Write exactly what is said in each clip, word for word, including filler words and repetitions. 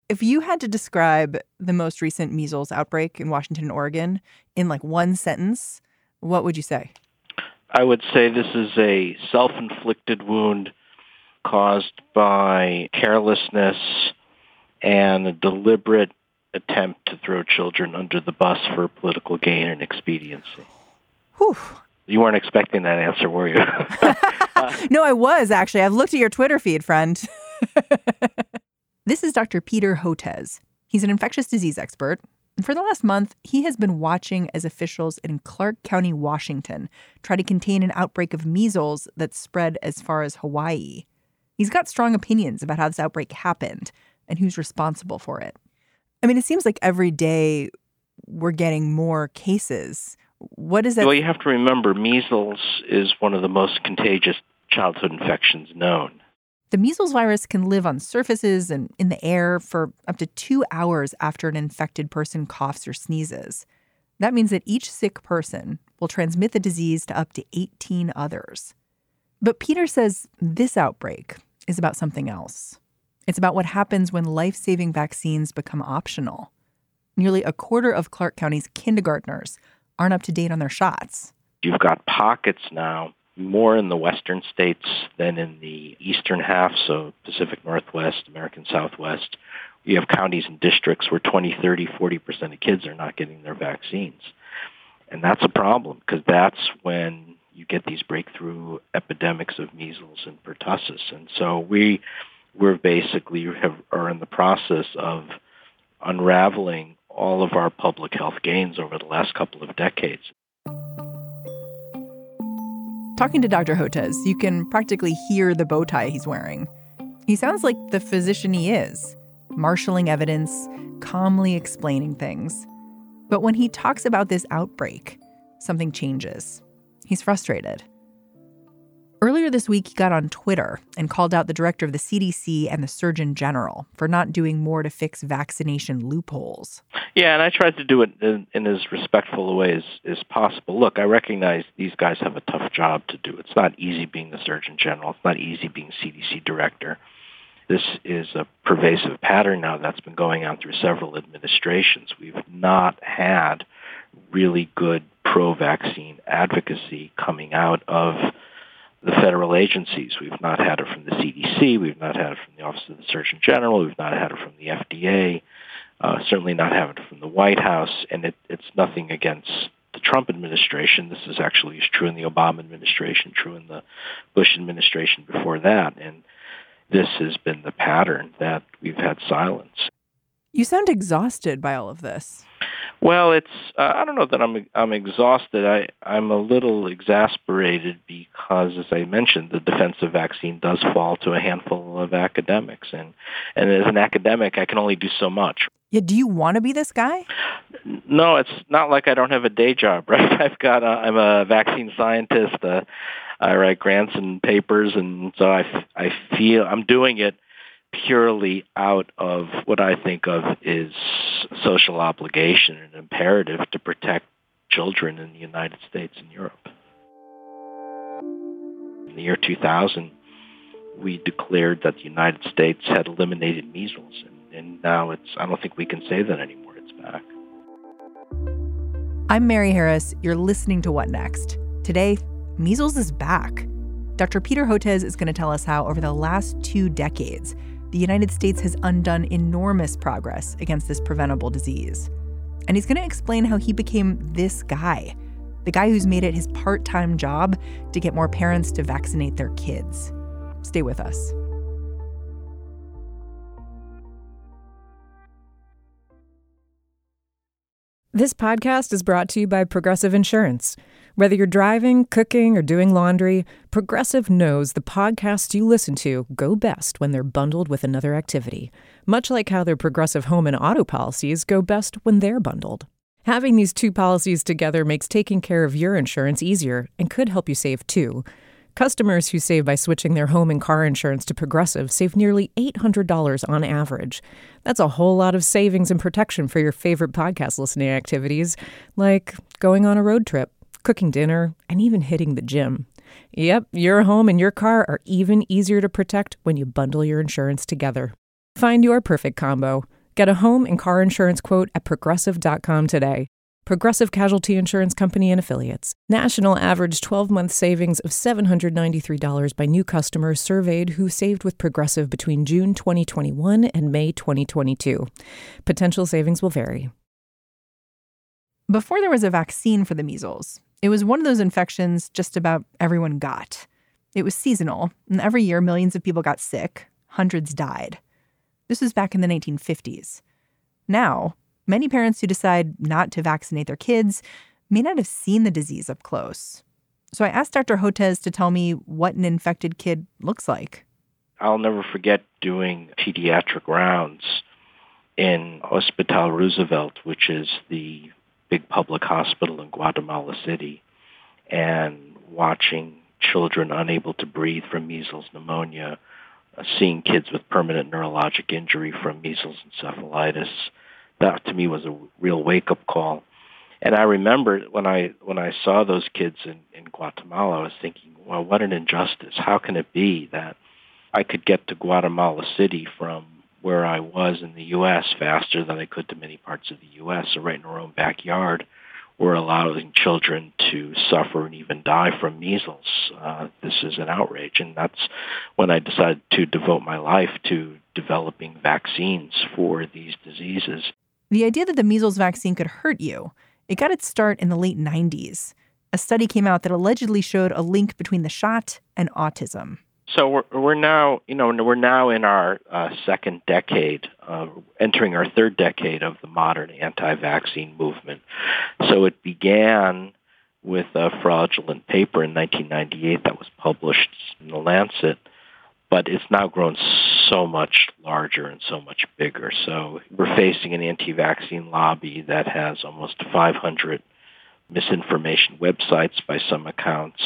If you had to describe the most recent measles outbreak in Washington and Oregon in like one sentence, what would you say? I would say this is a self-inflicted wound caused by carelessness and a deliberate attempt to throw children under the bus for political gain and expediency. Whew. You weren't expecting that answer, were you? uh, no, I was, actually. I've looked at your Twitter feed, friend. This is Doctor Peter Hotez. He's an infectious disease expert. And for the last month, he has been watching as officials in Clark County, Washington, try to contain an outbreak of measles that spread as far as Hawaii. He's got strong opinions about how this outbreak happened and who's responsible for it. I mean, it seems like every day we're getting more cases. What is that? Well, you have to remember, measles is one of the most contagious childhood infections known. The measles virus can live on surfaces and in the air for up to two hours after an infected person coughs or sneezes. That means that each sick person will transmit the disease to up to eighteen others. But Peter says this outbreak is about something else. It's about what happens when life-saving vaccines become optional. Nearly a quarter of Clark County's kindergartners aren't up to date on their shots. You've got pockets now, more in the western states than in the eastern half, so Pacific Northwest, American Southwest. You have counties and districts where twenty, thirty, forty percent of kids are not getting their vaccines. And that's a problem, because that's when you get these breakthrough epidemics of measles and pertussis. And so we we're basically have, are in the process of unraveling all of our public health gains over the last couple of decades. Talking to Doctor Hotez, you can practically hear the bow tie he's wearing. He sounds like the physician he is, marshaling evidence, calmly explaining things. But when he talks about this outbreak, something changes. He's frustrated. Earlier this week, he got on Twitter and called out the director of the C D C and the Surgeon General for not doing more to fix vaccination loopholes. Yeah, and I tried to do it in, in as respectful a way as, as possible. Look, I recognize these guys have a tough job to do. It's not easy being the Surgeon General. It's not easy being C D C director. This is a pervasive pattern now that's been going on through several administrations. We've not had really good pro-vaccine advocacy coming out of the federal agencies. We've not had it from the C D C. We've not had it from the Office of the Surgeon General. We've not had it from the F D A. Uh, certainly not had it from the White House. And it, it's nothing against the Trump administration. This is actually true in the Obama administration, true in the Bush administration before that. And this has been the pattern that we've had silence. You sound exhausted by all of this. Well, it's uh, I don't know that I'm I'm exhausted. I, I'm a little exasperated because, as I mentioned, the defensive vaccine does fall to a handful of academics. And, and as an academic, I can only do so much. Yeah, do you want to be this guy? No, it's not like I don't have a day job, right? I've got a, I'm a vaccine scientist. Uh, I write grants and papers, and so I, I feel I'm doing it purely out of what I think of is social obligation and imperative to protect children in the United States and Europe. In the year two thousand, we declared that the United States had eliminated measles, and, and now it's I don't think we can say that anymore. It's back. I'm Mary Harris. You're listening to What Next? Today, measles is back. Doctor Peter Hotez is going to tell us how, over the last two decades, the United States has undone enormous progress against this preventable disease. And he's going to explain how he became this guy, the guy who's made it his part-time job to get more parents to vaccinate their kids. Stay with us. This podcast is brought to you by Progressive Insurance. Whether you're driving, cooking, or doing laundry, Progressive knows the podcasts you listen to go best when they're bundled with another activity, much like how their Progressive home and auto policies go best when they're bundled. Having these two policies together makes taking care of your insurance easier and could help you save too. Customers who save by switching their home and car insurance to Progressive save nearly eight hundred dollars on average. That's a whole lot of savings and protection for your favorite podcast listening activities, like going on a road trip, cooking dinner, and even hitting the gym. Yep, your home and your car are even easier to protect when you bundle your insurance together. Find your perfect combo Get a home and car insurance quote at progressive dot com today. Progressive Casualty Insurance Company and Affiliates. National average twelve-month savings of seven hundred ninety-three dollars by new customers surveyed who saved with Progressive between June twenty twenty-one and May twenty twenty-two. Potential savings will vary. Before there was a vaccine for the measles, it was one of those infections just about everyone got. It was seasonal, and every year millions of people got sick, hundreds died. This was back in the nineteen fifties. Now, many parents who decide not to vaccinate their kids may not have seen the disease up close. So I asked Doctor Hotez to tell me what an infected kid looks like. I'll never forget doing pediatric rounds in Hospital Roosevelt, which is the big public hospital in Guatemala City, and watching children unable to breathe from measles, pneumonia, uh, seeing kids with permanent neurologic injury from measles encephalitis. That to me was a real wake-up call. And I remember when I when I saw those kids in, in Guatemala, I was thinking, well, what an injustice. How can it be that I could get to Guatemala City from where I was in the U S faster than I could to many parts of the U S? So right in our own backyard, we're allowing children to suffer and even die from measles. Uh, this is an outrage. And that's when I decided to devote my life to developing vaccines for these diseases. The idea that the measles vaccine could hurt you, it got its start in the late nineties. A study came out that allegedly showed a link between the shot and autism. So we're, we're now, you know, we're now in our uh, second decade, uh, entering our third decade of the modern anti-vaccine movement. So it began with a fraudulent paper in nineteen ninety-eight that was published in The Lancet, but it's now grown so much larger and so much bigger. So we're facing an anti-vaccine lobby that has almost five hundred misinformation websites by some accounts,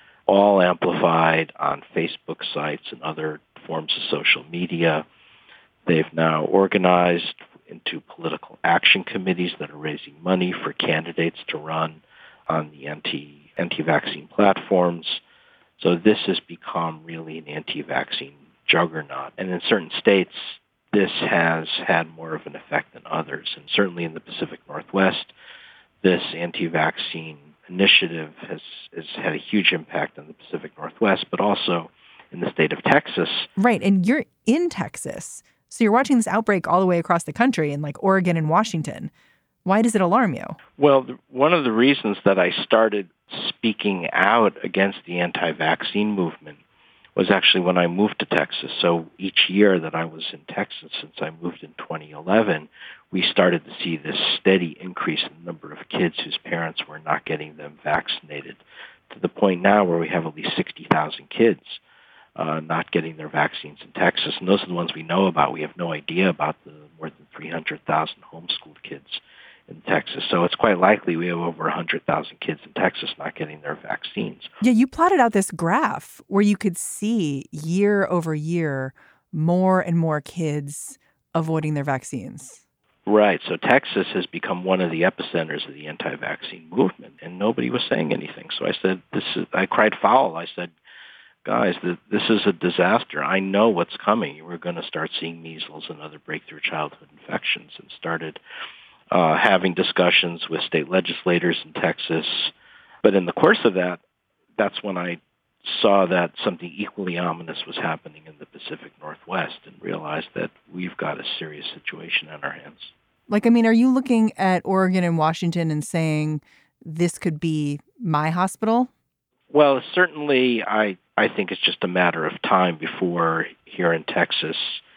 all amplified on Facebook sites and other forms of social media. They've now organized into political action committees that are raising money for candidates to run on the anti, anti-vaccine platforms. So this has become really an anti-vaccine juggernaut. And in certain states, this has had more of an effect than others. And certainly in the Pacific Northwest, this anti-vaccine initiative has, has had a huge impact on the Pacific Northwest, but also in the state of Texas. Right. And you're in Texas. So you're watching this outbreak all the way across the country in like Oregon and Washington. Why does it alarm you? Well, the, one of the reasons that I started speaking out against the anti-vaccine movement was actually when I moved to Texas. So each year that I was in Texas since I moved in twenty eleven, we started to see this steady increase in the number of kids whose parents were not getting them vaccinated, to the point now where we have at least sixty thousand kids uh, not getting their vaccines in Texas. And those are the ones we know about. We have no idea about the more than three hundred thousand homeschooled kids in Texas. So it's quite likely we have over one hundred thousand kids in Texas not getting their vaccines. Yeah, you plotted out this graph where you could see year over year more and more kids avoiding their vaccines. Right. So Texas has become one of the epicenters of the anti-vaccine movement, and nobody was saying anything. So I said, "This is." I cried foul. I said, "Guys, this is a disaster. I know what's coming. We're going to start seeing measles and other breakthrough childhood infections," and started uh, having discussions with state legislators in Texas. But in the course of that, that's when I saw that something equally ominous was happening in the Pacific Northwest and realized that we've got a serious situation on our hands. Like, I mean, are you looking at Oregon and Washington and saying this could be my hospital? Well, certainly I, I think it's just a matter of time before here in Texas,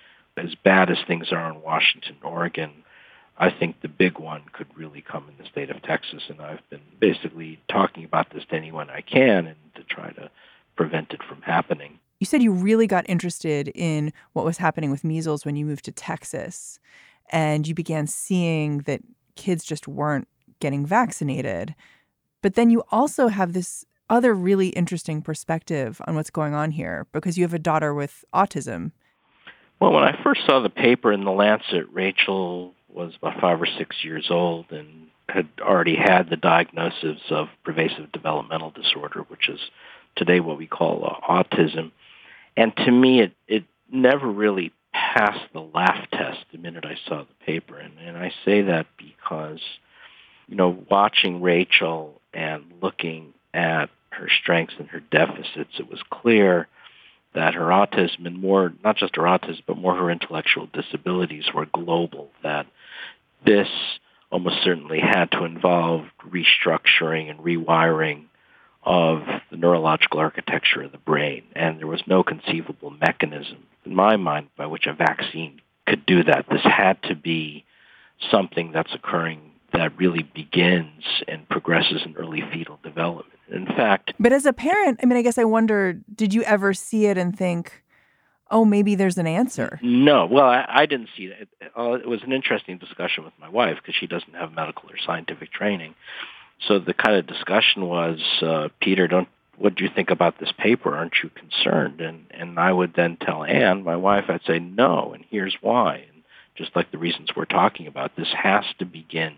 as bad as things are in Washington, Oregon, I think the big one could really come in the state of Texas. And I've been basically talking about this to anyone I can and to try to prevent it from happening. You said you really got interested in what was happening with measles when you moved to Texas, and you began seeing that kids just weren't getting vaccinated. But then you also have this other really interesting perspective on what's going on here because you have a daughter with autism. Well, when I first saw the paper in The Lancet, Rachel was about five or six years old and had already had the diagnosis of pervasive developmental disorder, which is today what we call uh, autism. And to me, it, it never really passed the laugh test the minute I saw the paper. And, and I say that because, you know, watching Rachel and looking at her strengths and her deficits, it was clear that her autism and more, not just her autism, but more her intellectual disabilities were global, that this almost certainly had to involve restructuring and rewiring of the neurological architecture of the brain. And there was no conceivable mechanism, in my mind, by which a vaccine could do that. This had to be something that's occurring that really begins and progresses in early fetal development. In fact... But as a parent, I mean, I guess I wonder, did you ever see it and think, oh, maybe there's an answer? No. Well, I, I didn't see that. It, it was an interesting discussion with my wife because she doesn't have medical or scientific training. So the kind of discussion was, uh, Peter, don't what do you think about this paper? Aren't you concerned? And and I would then tell Anne, my wife, I'd say no, and here's why. And just like the reasons we're talking about, this has to begin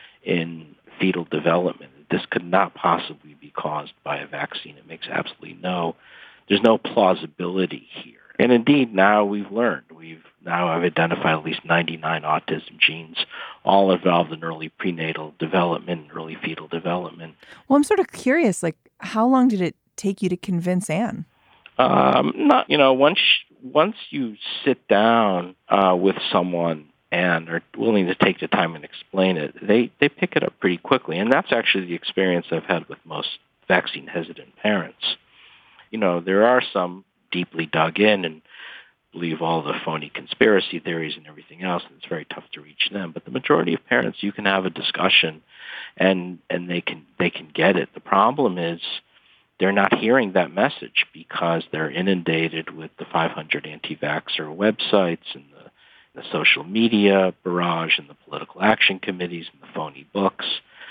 in fetal development. This could not possibly be caused by a vaccine. It makes absolutely no, there's no plausibility here. And indeed, now we've learned. We've now I've identified at least ninety-nine autism genes, all involved in early prenatal development, early fetal development. Well, I'm sort of curious, like, how long did it take you to convince Anne? Um, not, you know, once once you sit down uh, with someone and are willing to take the time and explain it, they, they pick it up pretty quickly. And that's actually the experience I've had with most vaccine-hesitant parents. You know, there are some deeply dug in and believe all the phony conspiracy theories and everything else, and it's very tough to reach them. But the majority of parents, you can have a discussion, and and they can they can get it. The problem is they're not hearing that message because they're inundated with the five hundred anti-vaxxer websites and the, the social media barrage and the political action committees and the phony books.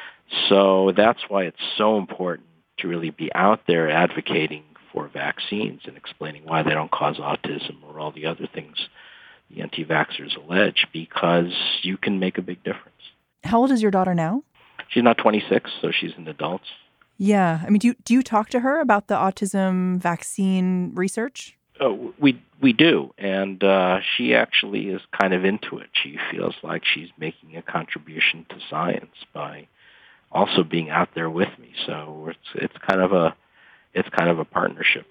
So that's why it's so important to really be out there advocating for vaccines and explaining why they don't cause autism or all the other things the anti-vaxxers allege, because you can make a big difference. How old is your daughter now? She's not twenty-six, so she's an adult. Yeah. I mean, do you, do you talk to her about the autism vaccine research? Oh, we we do, and uh, she actually is kind of into it. She feels like she's making a contribution to science by also being out there with me. So it's it's kind of a It's kind of a partnership.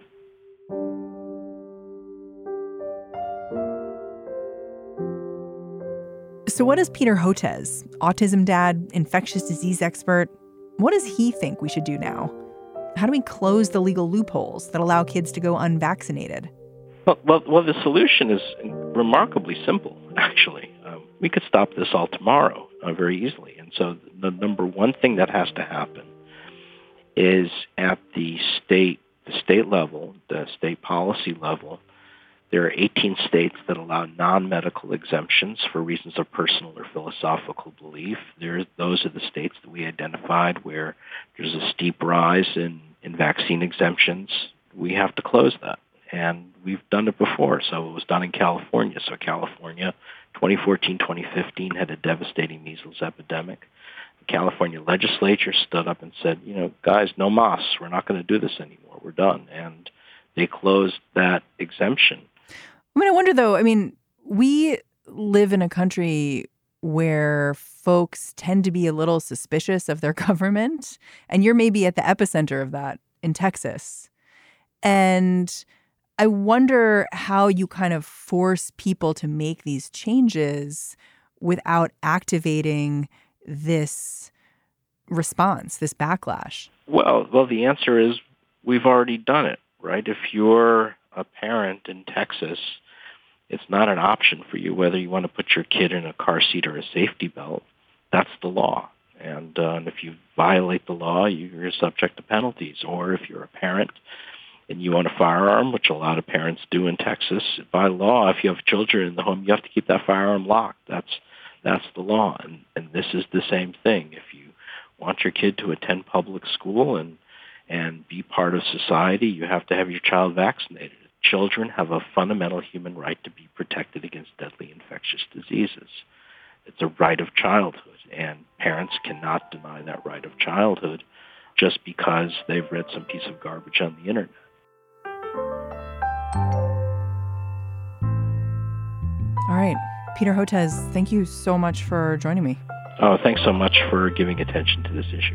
So what does Peter Hotez, autism dad, infectious disease expert, what does he think we should do now? How do we close the legal loopholes that allow kids to go unvaccinated? Well, well, well the solution is remarkably simple, actually. Um, we could stop this all tomorrow uh, very easily. And so the number one thing that has to happen is at the state, the state level, the state policy level, there are eighteen states that allow non-medical exemptions for reasons of personal or philosophical belief. There, those are the states that we identified where there's a steep rise in, in vaccine exemptions. We have to close that. And we've done it before. So it was done in California. So California, twenty fourteen, twenty fifteen, had a devastating measles epidemic. The California legislature stood up and said, you know, guys, no mas. We're not going to do this anymore. We're done. And they closed that exemption. I mean, I wonder, though, I mean, we live in a country where folks tend to be a little suspicious of their government. And you're maybe at the epicenter of that in Texas. And I wonder how you kind of force people to make these changes without activating this response, this backlash. Well, well, the answer is we've already done it, right? If you're a parent in Texas, it's not an option for you whether you want to put your kid in a car seat or a safety belt. That's the law. And, uh, and if you violate the law, you're subject to penalties. Or if you're a parent and you own a firearm, which a lot of parents do in Texas, by law, if you have children in the home, you have to keep that firearm locked. That's that's the law. And, and this is the same thing. If you want your kid to attend public school and and be part of society, you have to have your child vaccinated. Children have a fundamental human right to be protected against deadly infectious diseases. It's a right of childhood, and parents cannot deny that right of childhood just because they've read some piece of garbage on the internet. All right. Peter Hotez, thank you so much for joining me. Oh, thanks so much for giving attention to this issue.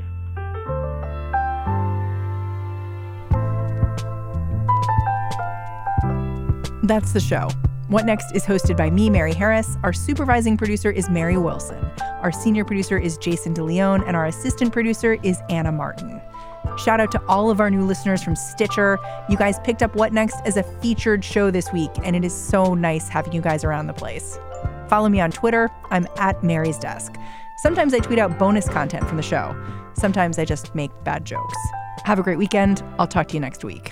That's the show. What Next is hosted by me, Mary Harris. Our supervising producer is Mary Wilson. Our senior producer is Jason DeLeon, and our assistant producer is Anna Martin. Shout out to all of our new listeners from Stitcher. You guys picked up What Next as a featured show this week, and it is so nice having you guys around the place. Follow me on Twitter. I'm at Mary's Desk. Sometimes I tweet out bonus content from the show. Sometimes I just make bad jokes. Have a great weekend. I'll talk to you next week.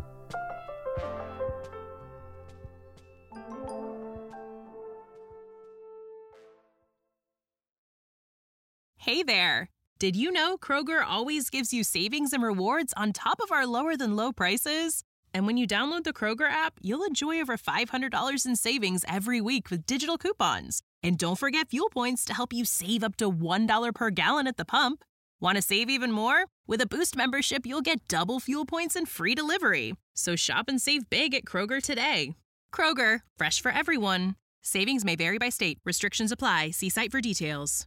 Hey there! Did you know Kroger always gives you savings and rewards on top of our lower-than-low prices? And when you download the Kroger app, you'll enjoy over five hundred dollars in savings every week with digital coupons. And don't forget fuel points to help you save up to one dollar per gallon at the pump. Want to save even more? With a Boost membership, you'll get double fuel points and free delivery. So shop and save big at Kroger today. Kroger, fresh for everyone. Savings may vary by state. Restrictions apply. See site for details.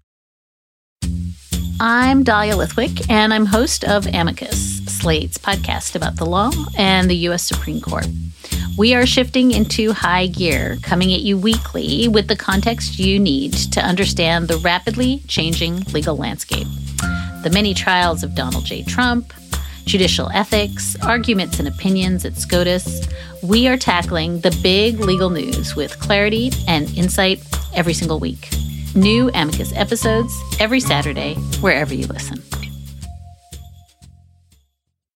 I'm Dahlia Lithwick, and I'm host of Amicus, Slate's podcast about the law and the U S Supreme Court. We are shifting into high gear, coming at you weekly with the context you need to understand the rapidly changing legal landscape. The many trials of Donald J. Trump, judicial ethics, arguments and opinions at SCOTUS. We are tackling the big legal news with clarity and insight every single week. New Amicus episodes every Saturday, wherever you listen.